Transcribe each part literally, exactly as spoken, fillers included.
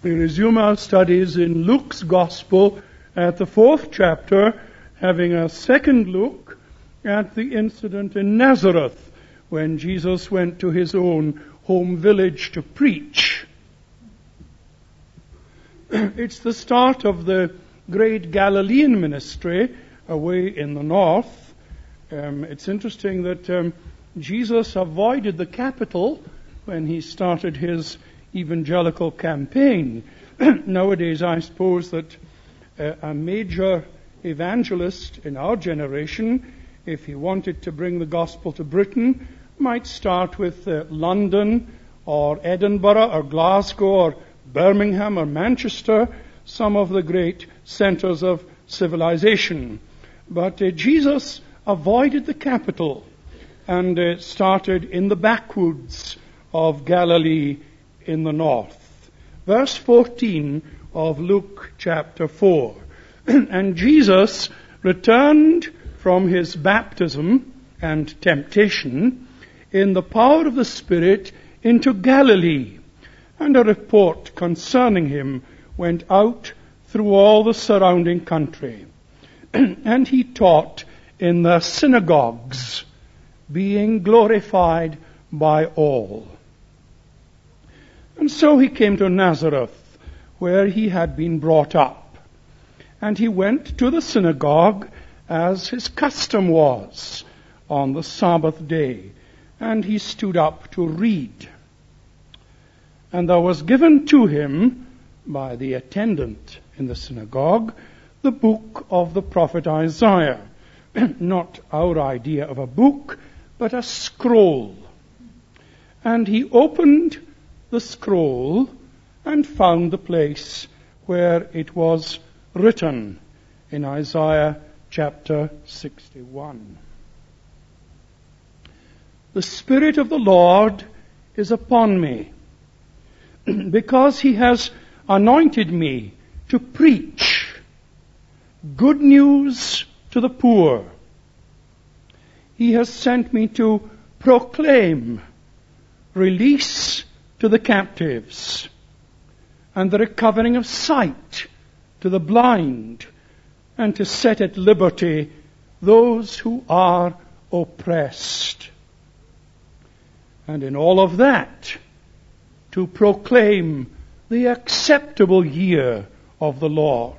We resume our studies in Luke's Gospel at the fourth chapter, having a second look at the incident in Nazareth when Jesus went to his own home village to preach. It's the start of the great Galilean ministry away in the north. Um, it's interesting that um, Jesus avoided the capital when he started his evangelical campaign. Nowadays, I suppose that uh, a major evangelist in our generation, if he wanted to bring the gospel to Britain, might start with uh, London or Edinburgh or Glasgow or Birmingham or Manchester, some of the great centers of civilization. But uh, Jesus avoided the capital and uh, started in the backwoods of Galilee in the north. Verse fourteen of Luke chapter four. And Jesus returned from his baptism and temptation in the power of the Spirit into Galilee, and a report concerning him went out through all the surrounding country. And he taught in the synagogues, being glorified by all. And so he came to Nazareth, where he had been brought up. And he went to the synagogue, as his custom was, on the Sabbath day. And he stood up to read. And there was given to him, by the attendant in the synagogue, the book of the prophet Isaiah. Not our idea of a book, but a scroll. And he opened the scroll and found the place where it was written in Isaiah chapter sixty-one. The Spirit of the Lord is upon me, because he has anointed me to preach good news to the poor. He has sent me to proclaim release to the captives and the recovering of sight to the blind, and to set at liberty those who are oppressed. And in all of that, to proclaim the acceptable year of the Lord.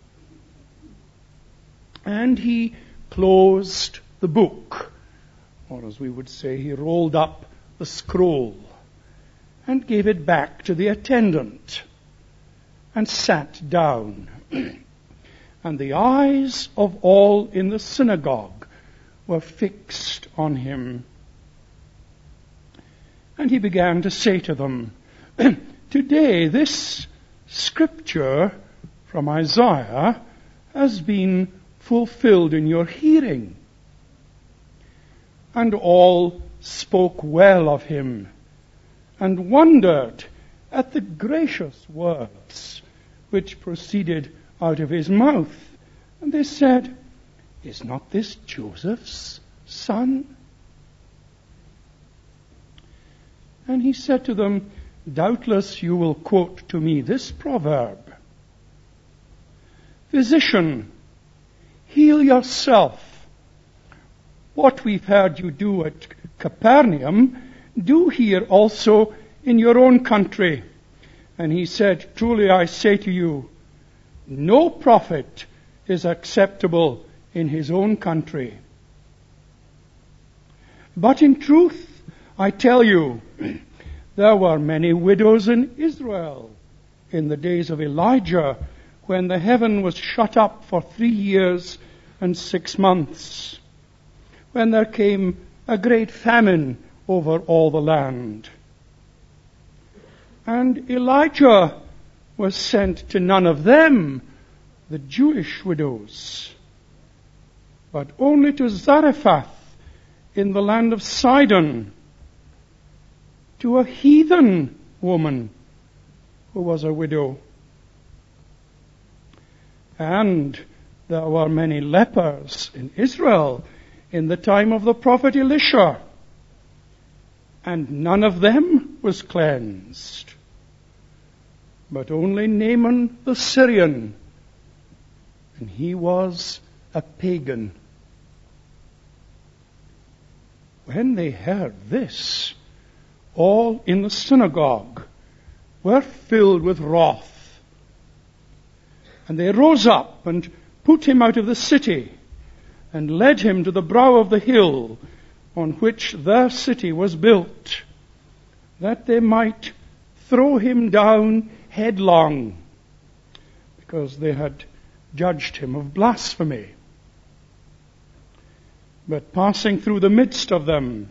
And he closed the book, or as we would say, he rolled up the scroll and gave it back to the attendant and sat down. And the eyes of all in the synagogue were fixed on him. And he began to say to them, today this scripture from Isaiah has been fulfilled in your hearing. And all spoke well of him and wondered at the gracious words which proceeded out of his mouth. And they said, is not this Joseph's son? And he said to them, doubtless you will quote to me this proverb, physician, heal yourself. What we've heard you do at Capernaum, do here also in your own country. And he said, truly I say to you, no prophet is acceptable in his own country. But in truth, I tell you, there were many widows in Israel in the days of Elijah, when the heaven was shut up for three years and six months, when there came a great famine over all the land. And Elijah was sent to none of them, the Jewish widows, but only to Zarephath in the land of Sidon, to a heathen woman who was a widow. And there were many lepers in Israel in the time of the prophet Elisha, and none of them was cleansed, but only Naaman the Syrian, and he was a pagan. When they heard this, all in the synagogue were filled with wrath. And they rose up and put him out of the city, and led him to the brow of the hill on which their city was built, that they might throw him down headlong, because they had judged him of blasphemy. But passing through the midst of them,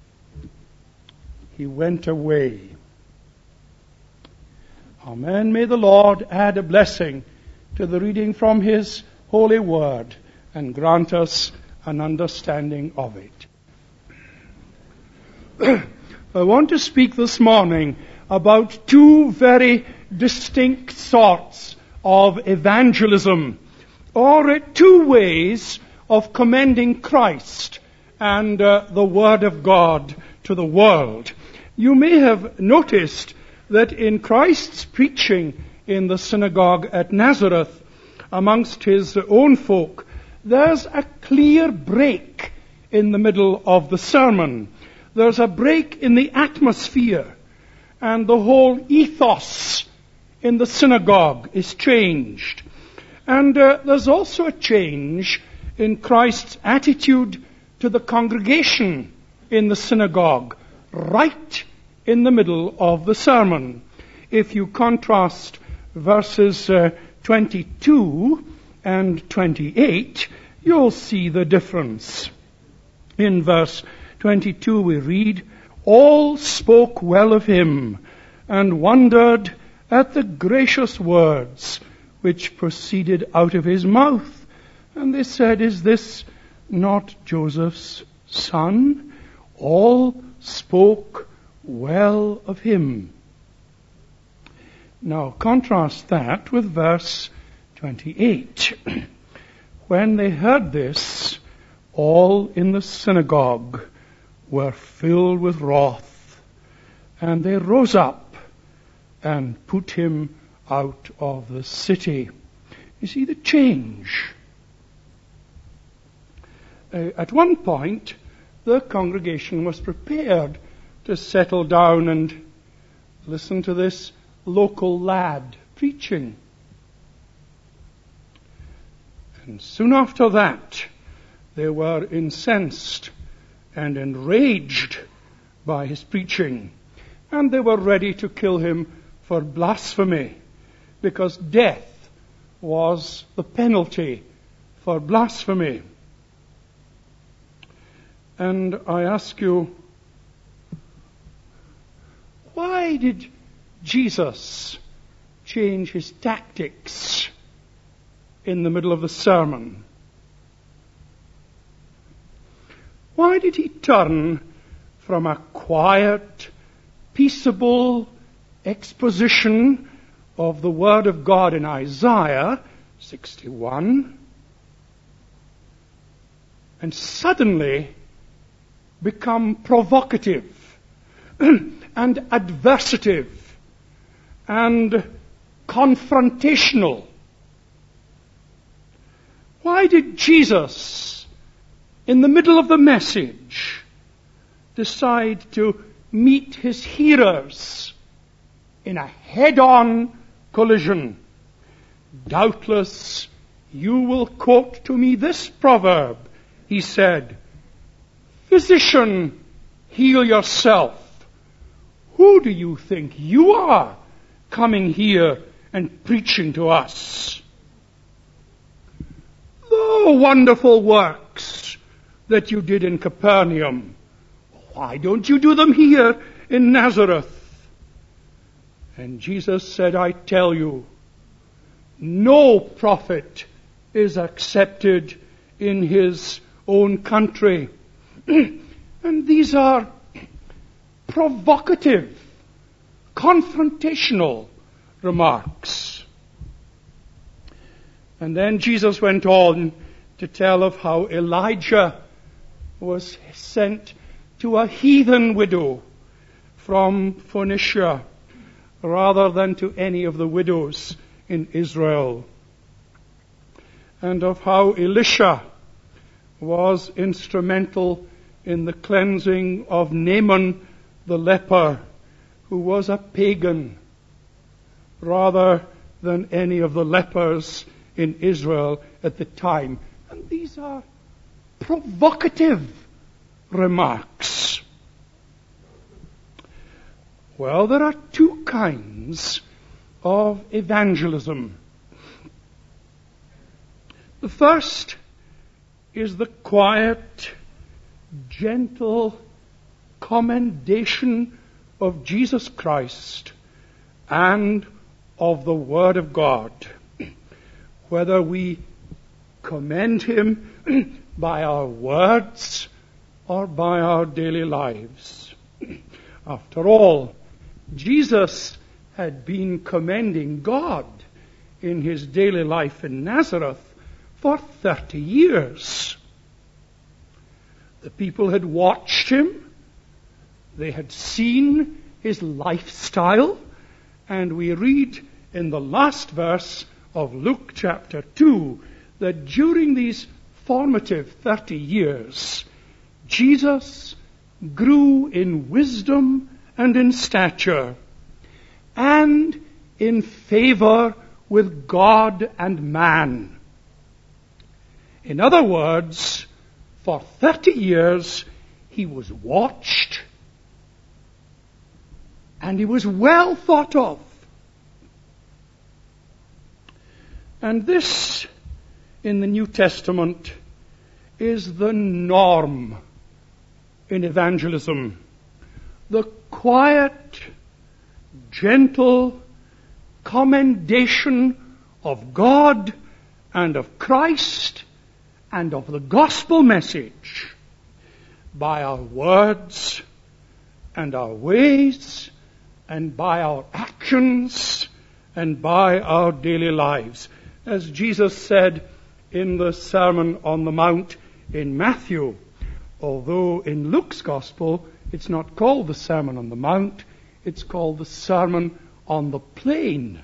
he went away. Amen. May the Lord add a blessing to the reading from his holy word and grant us an understanding of it. I want to speak this morning about two very distinct sorts of evangelism, or two ways of commending Christ and uh, the Word of God to the world. You may have noticed that in Christ's preaching in the synagogue at Nazareth, amongst his own folk, there's a clear break in the middle of the sermon. There's a break in the atmosphere, and the whole ethos in the synagogue is changed. And uh, there's also a change in Christ's attitude to the congregation in the synagogue, right in the middle of the sermon. If you contrast verses uh, twenty-two and twenty-eight, you'll see the difference. In verse twenty-two we read, "All spoke well of him, and wondered at the gracious words which proceeded out of his mouth. And they said, Is this not Joseph's son? All spoke well of him." Now contrast that with verse twenty-eight. "When they heard this, all in the synagogue were filled with wrath, and they rose up and put him out of the city." You see the change. Uh, at one point, the congregation was prepared to settle down and listen to this local lad preaching. And soon after that, they were incensed and enraged by his preaching, and they were ready to kill him for blasphemy, because death was the penalty for blasphemy. And I ask you, why did Jesus change his tactics in the middle of the sermon? Why did he turn from a quiet, peaceable exposition of the Word of God in Isaiah sixty-one and suddenly become provocative and adversative and confrontational? Why did Jesus, in the middle of the message, decide to meet his hearers in a head-on collision? "Doubtless you will quote to me this proverb," he said, "Physician, heal yourself. Who do you think you are coming here and preaching to us? The wonderful works that you did in Capernaum, why don't you do them here in Nazareth?" And Jesus said, "I tell you, no prophet is accepted in his own country." And these are provocative, confrontational remarks. And then Jesus went on to tell of how Elijah was sent to a heathen widow from Phoenicia, rather than to any of the widows in Israel. And of how Elisha was instrumental in the cleansing of Naaman the leper, who was a pagan, rather than any of the lepers in Israel at the time. And these are provocative remarks. Well, there are two kinds of evangelism. The first is the quiet, gentle commendation of Jesus Christ and of the Word of God. Whether we commend Him by our words or by our daily lives. After all, Jesus had been commending God in His daily life in Nazareth for thirty years. The people had watched Him. They had seen His lifestyle. And we read in the last verse of Luke chapter two that during these formative thirty years, Jesus grew in wisdom and in stature and in favor with God and man. In other words, for thirty years He was watched and He was well thought of. And this, in the New Testament, is the norm in evangelism. The quiet, gentle commendation of God and of Christ and of the gospel message by our words and our ways and by our actions and by our daily lives. As Jesus said in the Sermon on the Mount in Matthew, although in Luke's Gospel it's not called the Sermon on the Mount, it's called the Sermon on the Plain.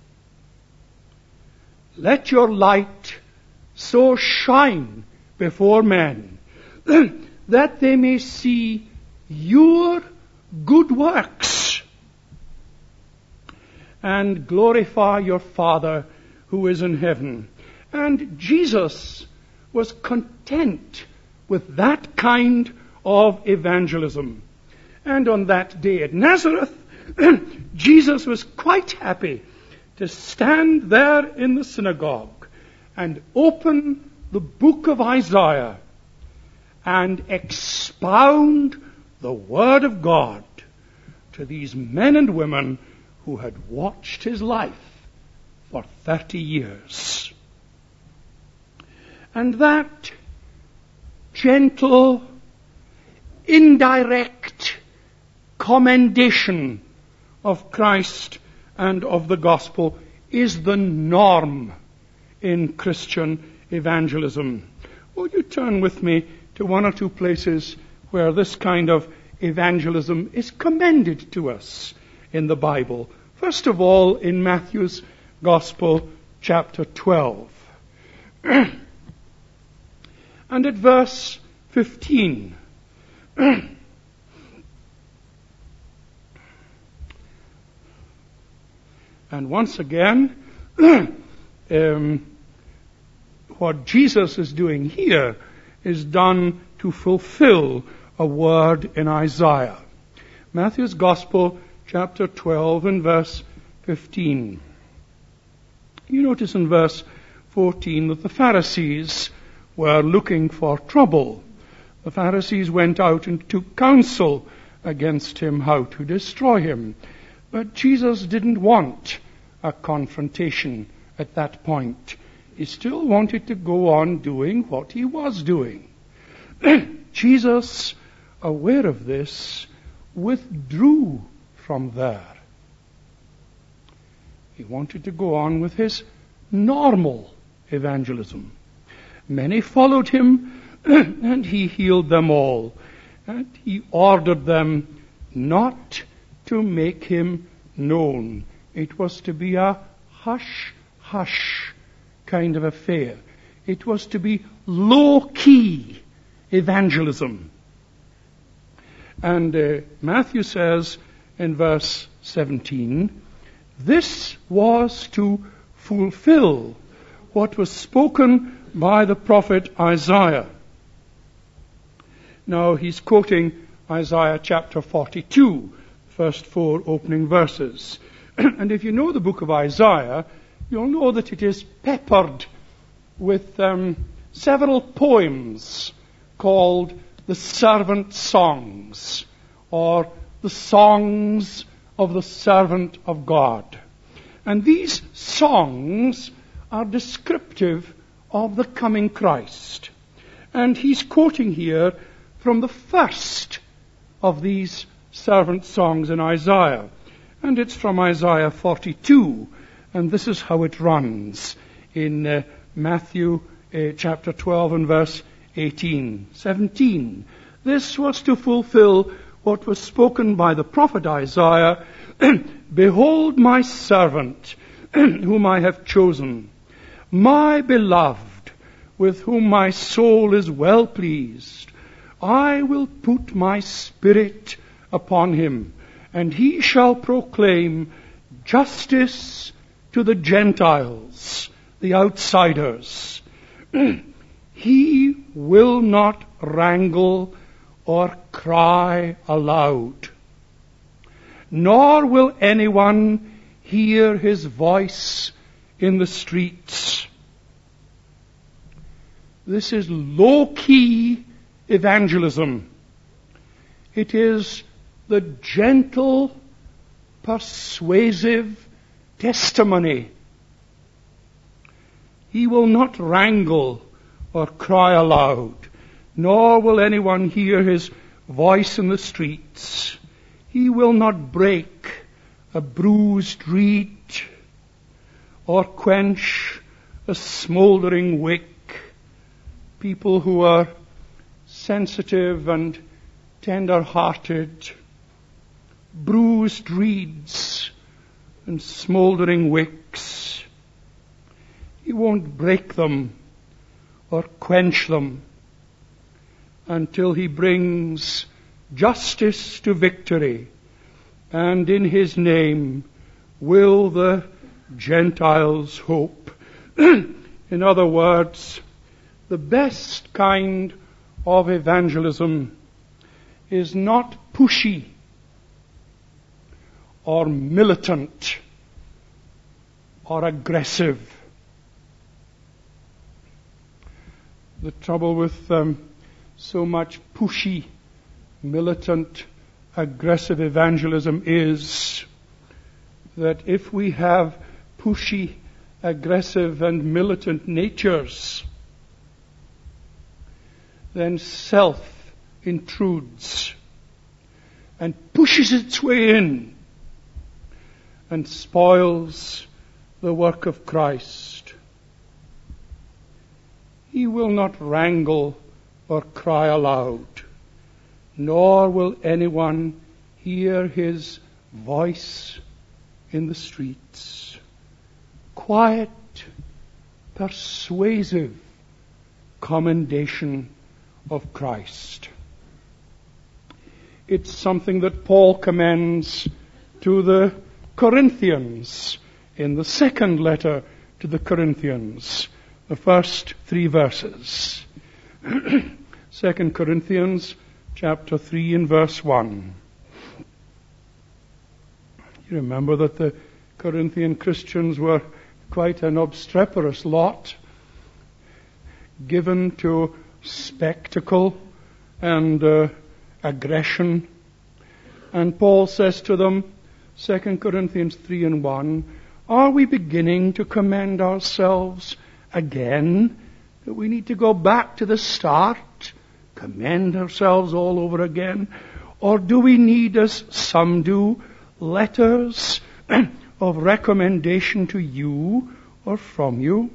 Let your light so shine before men that they may see your good works and glorify your Father who is in heaven. And Jesus was content with that kind of evangelism. And on that day at Nazareth, Jesus was quite happy to stand there in the synagogue and open the book of Isaiah and expound the Word of God to these men and women who had watched His life for thirty years. And that gentle, indirect commendation of Christ and of the gospel is the norm in Christian evangelism. Will you turn with me to one or two places where this kind of evangelism is commended to us in the Bible? First of all, in Matthew's Gospel, chapter twelve. And at verse fifteen. And once again, um, what Jesus is doing here is done to fulfill a word in Isaiah. Matthew's Gospel, chapter twelve, and verse fifteen. You notice in verse fourteen that the Pharisees were looking for trouble. The Pharisees went out and took counsel against Him how to destroy Him. But Jesus didn't want a confrontation at that point. He still wanted to go on doing what He was doing. Jesus, aware of this, withdrew from there. He wanted to go on with His normal evangelism. Many followed Him, and He healed them all. And He ordered them not to make Him known. It was to be a hush-hush kind of affair. It was to be low-key evangelism. And uh, Matthew says in verse seventeen, this was to fulfill what was spoken by the prophet Isaiah. Now he's quoting Isaiah chapter forty-two, first four opening verses. And if you know the book of Isaiah, you'll know that it is peppered with um, several poems called the servant songs, or the songs of the servant of God. And these songs are descriptive of the coming Christ. And he's quoting here from the first of these servant songs in Isaiah. And it's from Isaiah forty-two. And this is how it runs in uh, Matthew uh, chapter twelve and verse eighteen, seventeen. This was to fulfill what was spoken by the prophet Isaiah. Behold my servant, whom I have chosen, my beloved, with whom my soul is well pleased. I will put my spirit upon him, and he shall proclaim justice to the Gentiles, the outsiders. He will not wrangle or cry aloud, nor will anyone hear his voice in the streets. This is low-key evangelism. It is the gentle, persuasive testimony. He will not wrangle or cry aloud, nor will anyone hear his voice in the streets. He will not break a bruised reed or quench a smoldering wick. People who are sensitive and tender-hearted, bruised reeds and smoldering wicks. He won't break them or quench them until he brings justice to victory, and in his name will the Gentiles hope. In other words, the best kind of evangelism is not pushy or militant or aggressive. The trouble with um, so much pushy, militant, aggressive evangelism is that if we have pushy, aggressive and militant natures, then self intrudes and pushes its way in and spoils the work of Christ. He will not wrangle or cry aloud, nor will anyone hear his voice in the streets. Quiet, persuasive commendation of Christ. It's something that Paul commends to the Corinthians in the second letter to the Corinthians, the first three verses. Second Corinthians chapter three and verse one. You remember that the Corinthian Christians were quite an obstreperous lot, given to spectacle and uh, aggression. And Paul says to them, Second Corinthians three and one, are we beginning to commend ourselves again? That we need to go back to the start, commend ourselves all over again? Or do we need, as some do, letters of recommendation to you or from you?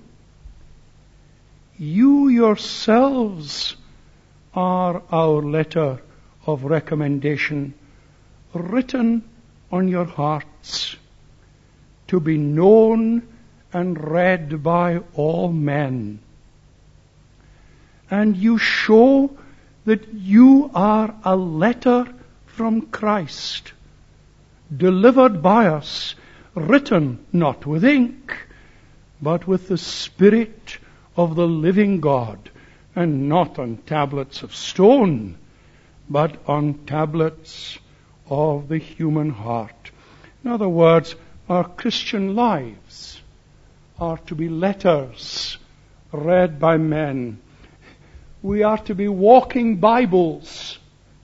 You yourselves are our letter of recommendation, written on your heart hearts, to be known and read by all men. And you show that you are a letter from Christ, delivered by us, written not with ink, but with the Spirit of the living God, and not on tablets of stone, but on tablets of the human heart. In other words, our Christian lives are to be letters read by men. We are to be walking Bibles.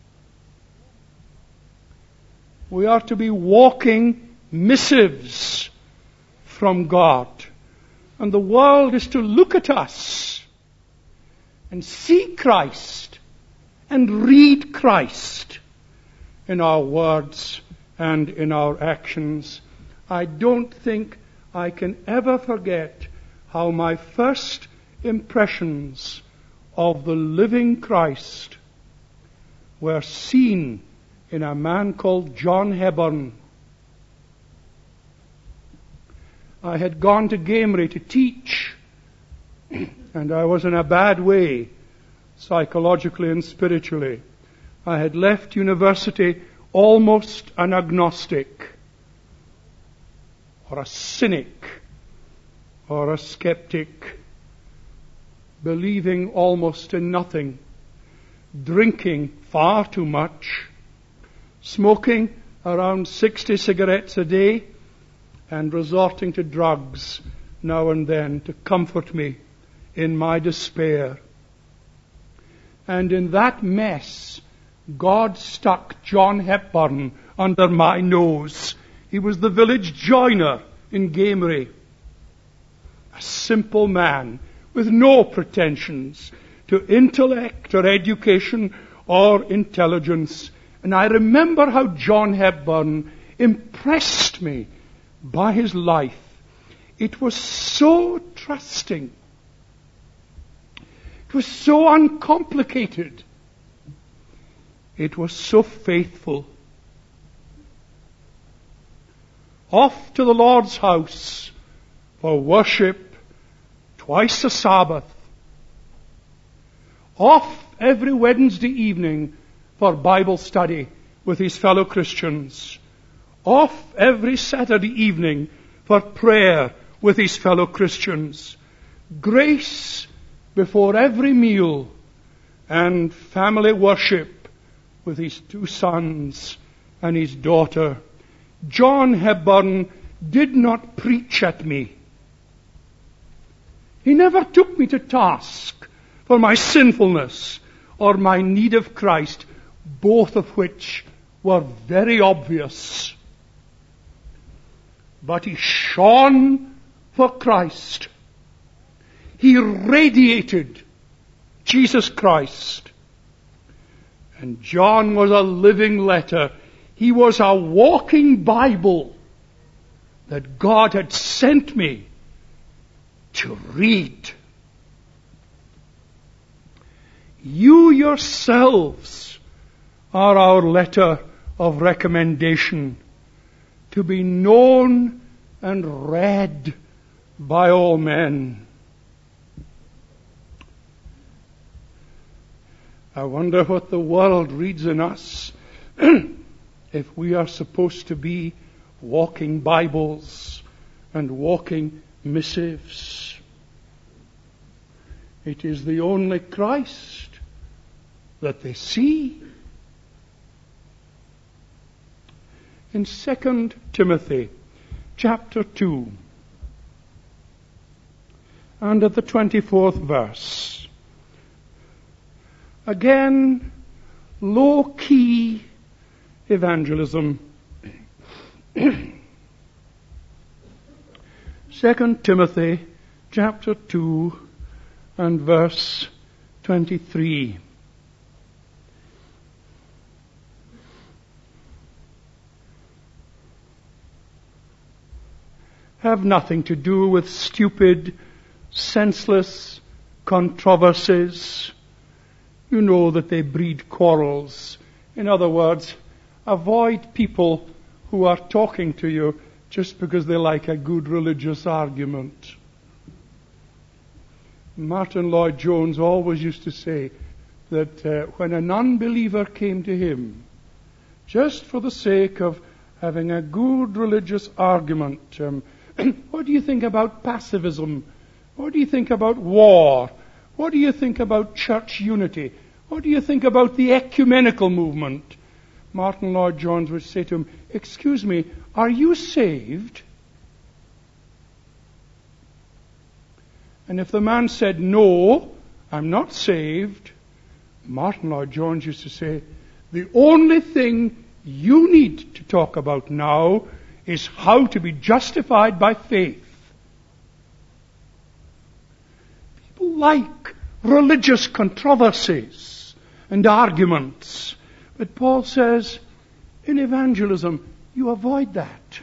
We are to be walking missives from God. And the world is to look at us and see Christ and read Christ in our words and in our actions. I don't think I can ever forget how my first impressions of the living Christ were seen in a man called John Hepburn. I had gone to Gamery to teach, and I was in a bad way, psychologically and spiritually. I had left university almost an agnostic, or a cynic, or a skeptic, believing almost in nothing, drinking far too much, smoking around sixty cigarettes a day, and resorting to drugs now and then to comfort me in my despair. And in that mess, God stuck John Hepburn under my nose. He was the village joiner in Gamery. A simple man with no pretensions to intellect or education or intelligence. And I remember how John Hepburn impressed me by his life. It was so trusting. It was so uncomplicated. It was so faithful. Off to the Lord's house for worship twice a Sabbath. Off every Wednesday evening for Bible study with his fellow Christians. Off every Saturday evening for prayer with his fellow Christians. Grace before every meal, and family worship with his two sons and his daughter. John Hepburn did not preach at me. He never took me to task for my sinfulness or my need of Christ, both of which were very obvious. But he shone for Christ. He radiated Jesus Christ. And John was a living letter. He was a walking Bible that God had sent me to read. You yourselves are our letter of recommendation, to be known and read by all men. I wonder what the world reads in us if we are supposed to be walking Bibles and walking missives. It is the only Christ that they see. In Second Timothy chapter two and at the twenty-fourth verse, again, low-key evangelism. Second Timothy chapter two and verse twenty-three. Have nothing to do with stupid, senseless controversies. You know that they breed quarrels. In other words, avoid people who are talking to you just because they like a good religious argument. Martin Lloyd-Jones always used to say that uh, when an unbeliever came to him, just for the sake of having a good religious argument, um, what do you think about pacifism? What do you think about war? What do you think about church unity? What do you think about the ecumenical movement? Martin Lloyd-Jones would say to him, excuse me, are you saved? And if the man said, no, I'm not saved, Martin Lloyd-Jones used to say, the only thing you need to talk about now is how to be justified by faith. People like religious controversies and arguments. But Paul says, in evangelism, you avoid that.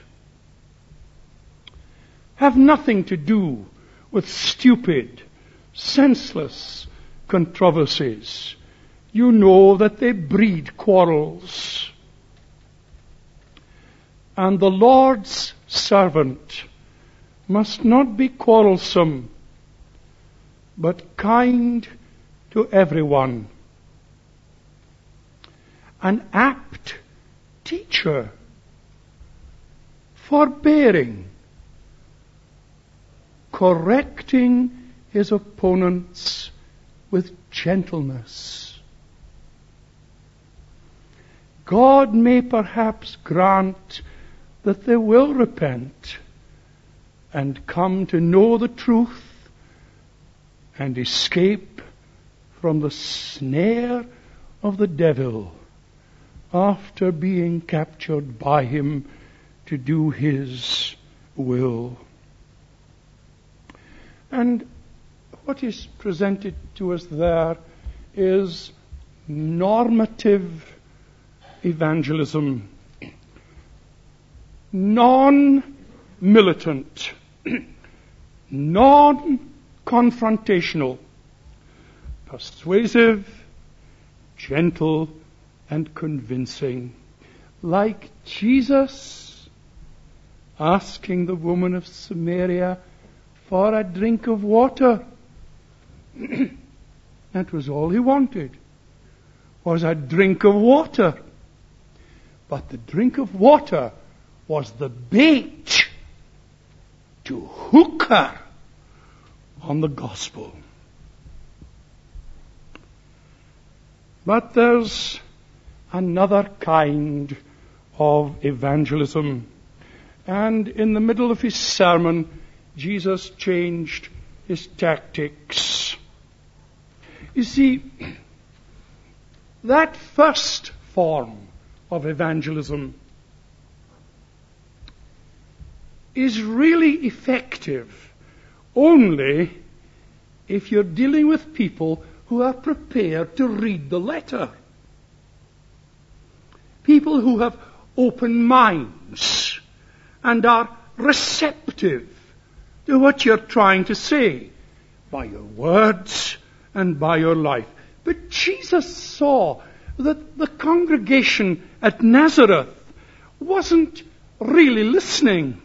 Have nothing to do with stupid, senseless controversies. You know that they breed quarrels. And the Lord's servant must not be quarrelsome, but kind to everyone. An apt teacher, forbearing, correcting his opponents with gentleness. God may perhaps grant that they will repent and come to know the truth and escape from the snare of the devil after being captured by him to do his will. And what is presented to us there is normative evangelism, non-militant, non-confrontational, persuasive, gentle, and convincing, like Jesus asking the woman of Samaria for a drink of water. That was all he wanted, was a drink of water. But the drink of water was the bait to hook her on the gospel. But there's another kind of evangelism. And in the middle of his sermon, Jesus changed his tactics. You see, that first form of evangelism is really effective only if you're dealing with people who are prepared to read the letter. People who have open minds and are receptive to what you're trying to say by your words and by your life. But Jesus saw that the congregation at Nazareth wasn't really listening.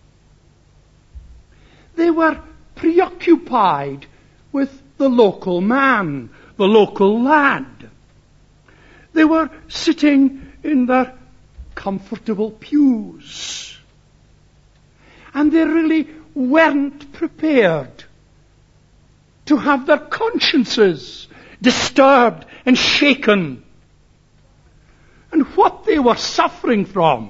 They were preoccupied with the local man, the local lad. They were sitting in their comfortable pews. And they really weren't prepared to have their consciences disturbed and shaken. And what they were suffering from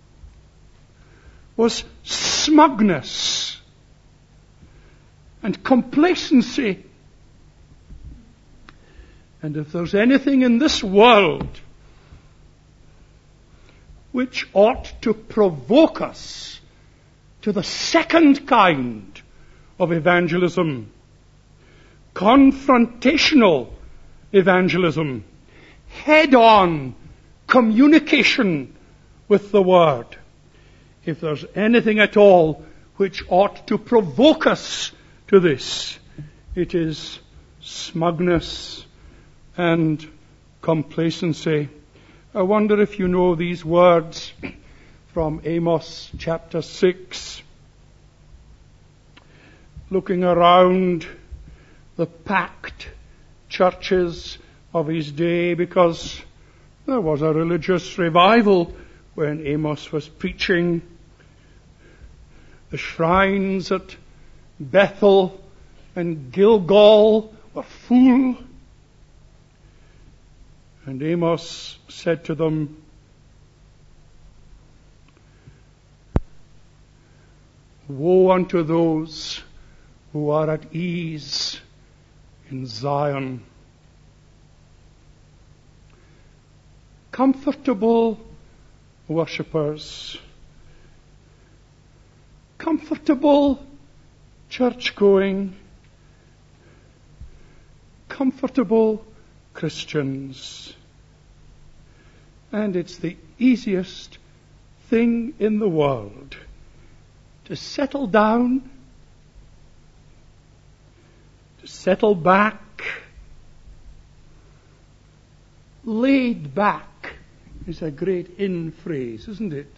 was smugness and complacency. And if there's anything in this world which ought to provoke us to the second kind of evangelism, confrontational evangelism, head-on communication with the Word. If there's anything at all which ought to provoke us to this, it is smugness and complacency. I wonder if you know these words from Amos chapter six, looking around the packed churches of his day, because there was a religious revival when Amos was preaching. The shrines at Bethel and Gilgal were full. And Amos said to them, "Woe unto those who are at ease in Zion, comfortable worshippers, comfortable church-going, comfortable Christians." And it's the easiest thing in the world to settle down, to settle back, laid back is a great in phrase, isn't it?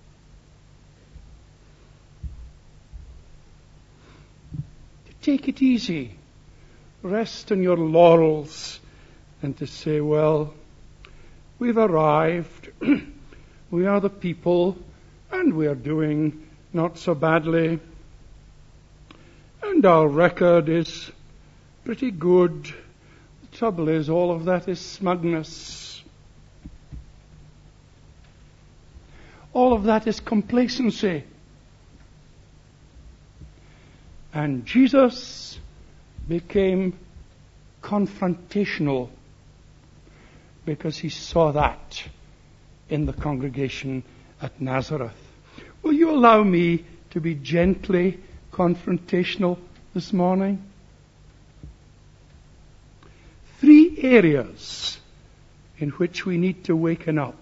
To take it easy, rest on your laurels, and to say, well, we've arrived, we are the people, and we are doing not so badly, and our record is pretty good. The trouble is, all of that is smugness. All of that is complacency. And Jesus became confrontational because he saw that in the congregation at Nazareth. Will you allow me to be gently confrontational this morning? Three areas in which we need to waken up.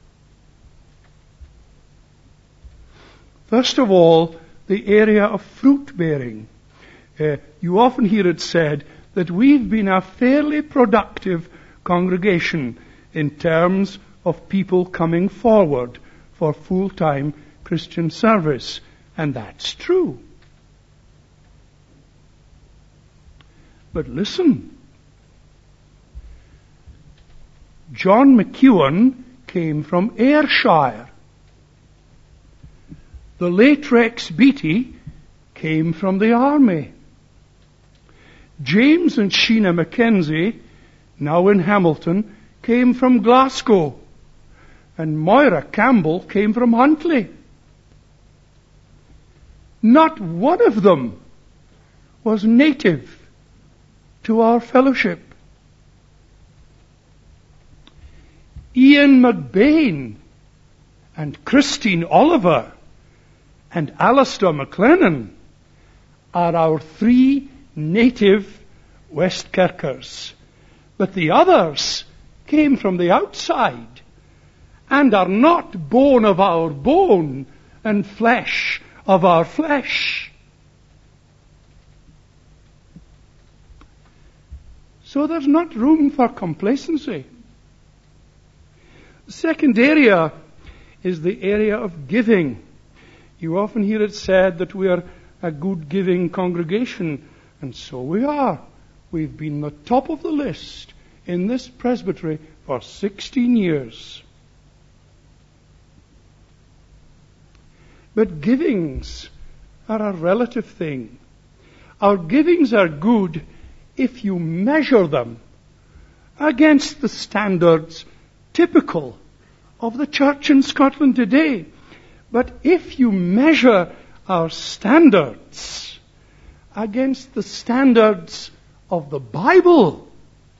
First of all, the area of fruit bearing. Uh, you often hear it said that we've been a fairly productive congregation in terms of people coming forward for full-time Christian service. And that's true. But listen. John McEwen came from Ayrshire. The late Rex Beattie came from the army. James and Sheena Mackenzie, now in Hamilton, came from Glasgow. And Moira Campbell came from Huntly. Not one of them was native to our fellowship. Ian McBain and Christine Oliver and Alistair McLennan are our three native Westkirkers. But the others came from the outside and are not bone of our bone and flesh of our flesh. So there's not room for complacency. The second area is the area of giving. You often hear it said that we are a good giving congregation, and so we are. We've been the top of the list in this presbytery for sixteen years. But givings are a relative thing. Our givings are good if you measure them against the standards typical of the church in Scotland today. But if you measure our standards against the standards of the Bible,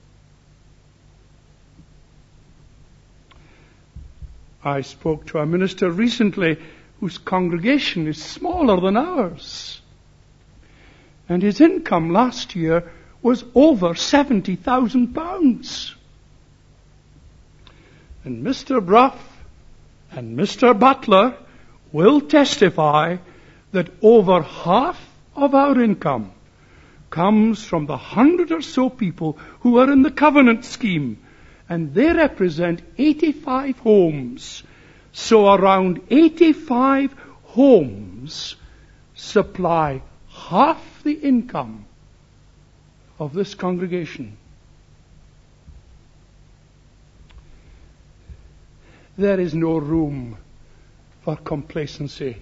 I spoke to a minister recently whose congregation is smaller than ours. And his income last year was over seventy thousand pounds. And Mister Bruff and Mister Butler will testify that over half of our income comes from the hundred or so people who are in the covenant scheme, and they represent eighty-five homes So around eighty-five homes supply half the income of this congregation. There is no room for complacency.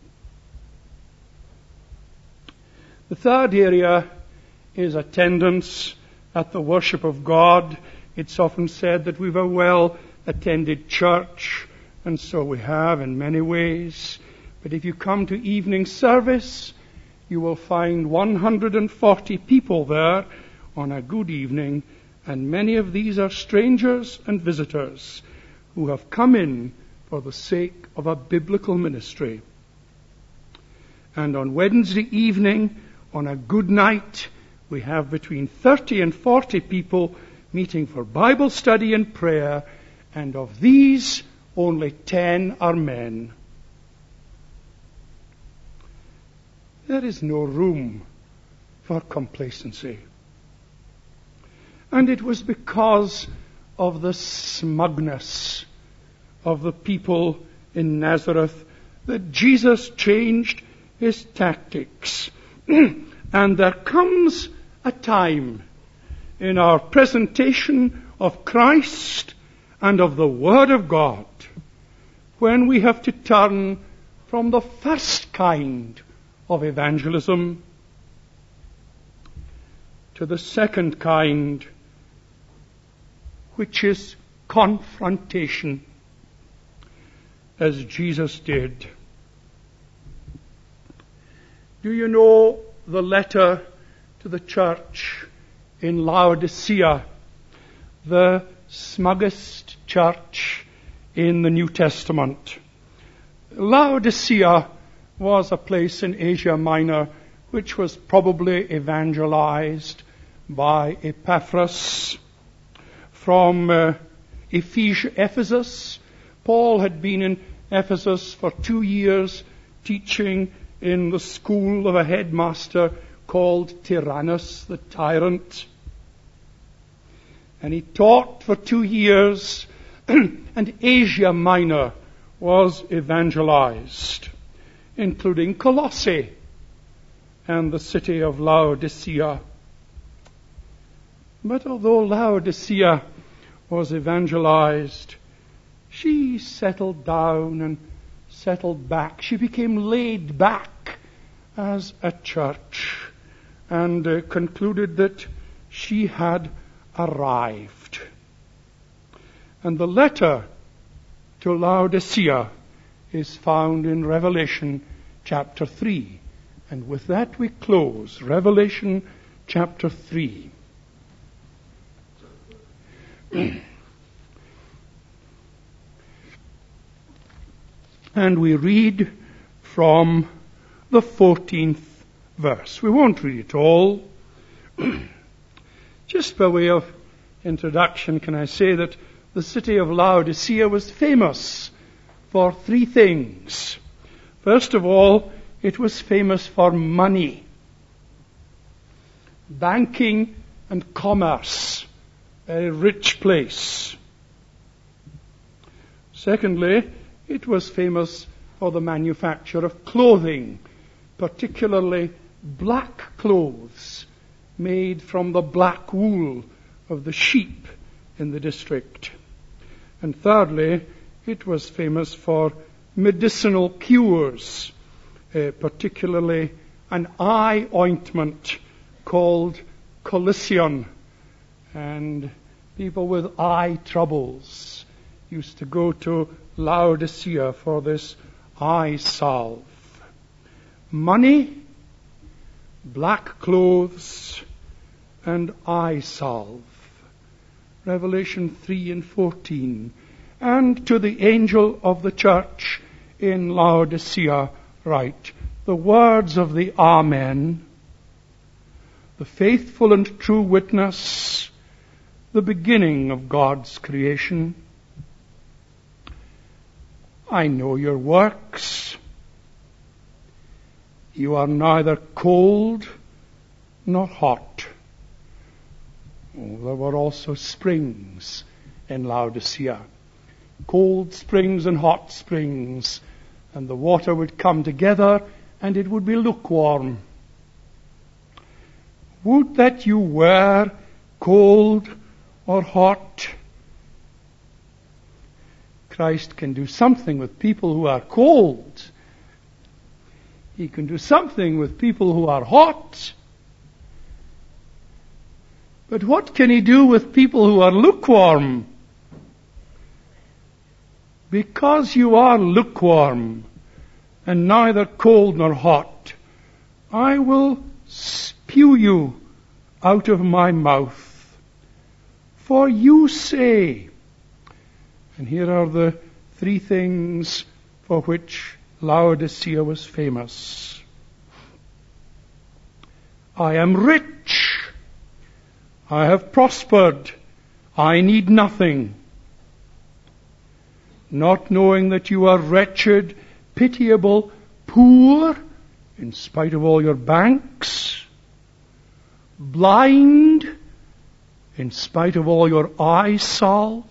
The third area is attendance at the worship of God. It's often said that we've a well-attended church, and so we have in many ways. But if you come to evening service, you will find one hundred forty people there on a good evening, and many of these are strangers and visitors who have come in for the sake of a biblical ministry. And on Wednesday evening, on a good night, we have between thirty and forty people meeting for Bible study and prayer, and of these, only ten are men. There is no room for complacency. And it was because of the smugness of the people in Nazareth that Jesus changed his tactics. And there comes a time in our presentation of Christ and of the Word of God when we have to turn from the first kind of evangelism to the second kind, which is confrontation, as Jesus did. Do you know the letter to the church in Laodicea, the smuggest church in the New Testament? Laodicea was a place in Asia Minor which was probably evangelized by Epaphras from uh, Ephes- Ephesus. Paul had been in Ephesus for two years teaching in the school of a headmaster called Tyrannus the tyrant. And he taught for two years, and Asia Minor was evangelized, including Colossae and the city of Laodicea. But although Laodicea was evangelized, she settled down and settled back. She became laid back as a church and uh, concluded that she had arrived. And the letter to Laodicea is found in Revelation chapter three. And with that we close Revelation chapter three. And we read from the fourteenth verse. We won't read it all. Just by way of introduction, can I say that the city of Laodicea was famous for three things. First of all, it was famous for money, banking and commerce, a rich place. Secondly, it was famous for the manufacture of clothing, particularly black clothes made from the black wool of the sheep in the district. And thirdly, it was famous for medicinal cures, uh, particularly an eye ointment called Colision. And people with eye troubles used to go to Laodicea for this eye salve. Money, black clothes, and eye salve. Revelation three and fourteen. And to the angel of the church in Laodicea write, the words of the Amen, the faithful and true witness, the beginning of God's creation. I know your works. You are neither cold nor hot. Oh, there were also springs in Laodicea. cold springs and hot springs, and the water would come together and it would be lukewarm. Would that you were cold or hot. Christ can do something with people who are cold. He can do something with people who are hot. But what can he do with people who are lukewarm? Because you are lukewarm and neither cold nor hot, I will spew you out of my mouth. For you say, and here are the three things for which Laodicea was famous. I am rich. I have prospered. I need nothing. Not knowing that you are wretched, pitiable, poor, in spite of all your banks, blind, in spite of all your eye salve,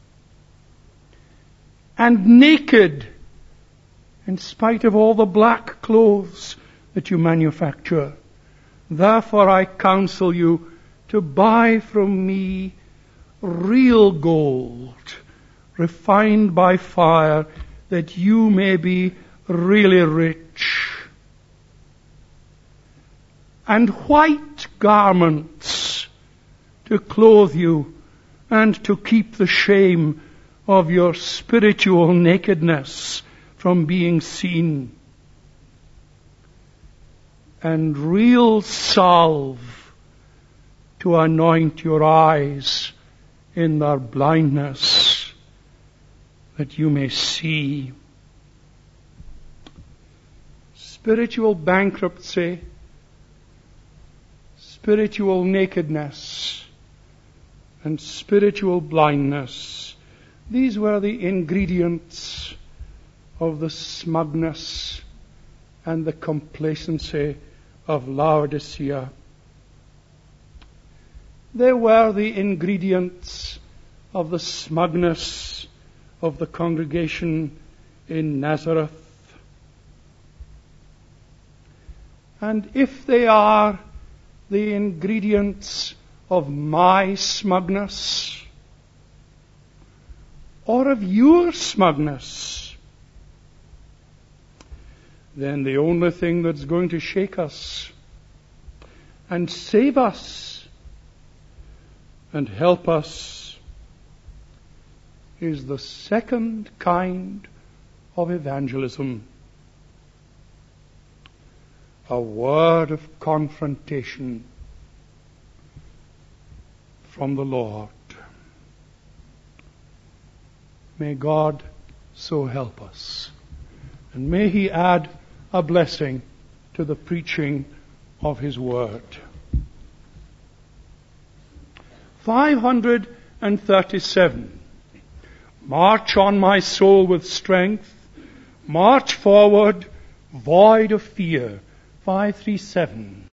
and naked, in spite of all the black clothes that you manufacture. Therefore I counsel you to buy from me real gold, refined by fire, that you may be really rich, and white garments to clothe you and to keep the shame of your spiritual nakedness from being seen, and real salve to anoint your eyes in their blindness, that you may see. Spiritual bankruptcy, spiritual nakedness, and spiritual blindness. These were the ingredients of the smugness and the complacency of Laodicea. They were the ingredients of the smugness of the congregation in Nazareth. And if they are the ingredients of my smugness, or of your smugness, then the only thing that's going to shake us and save us and help us is the second kind of evangelism. A word of confrontation from the Lord. May God so help us. And may He add a blessing to the preaching of His word. five hundred thirty-seven. March on, my soul, with strength. March forward, void of fear. five thirty-seven.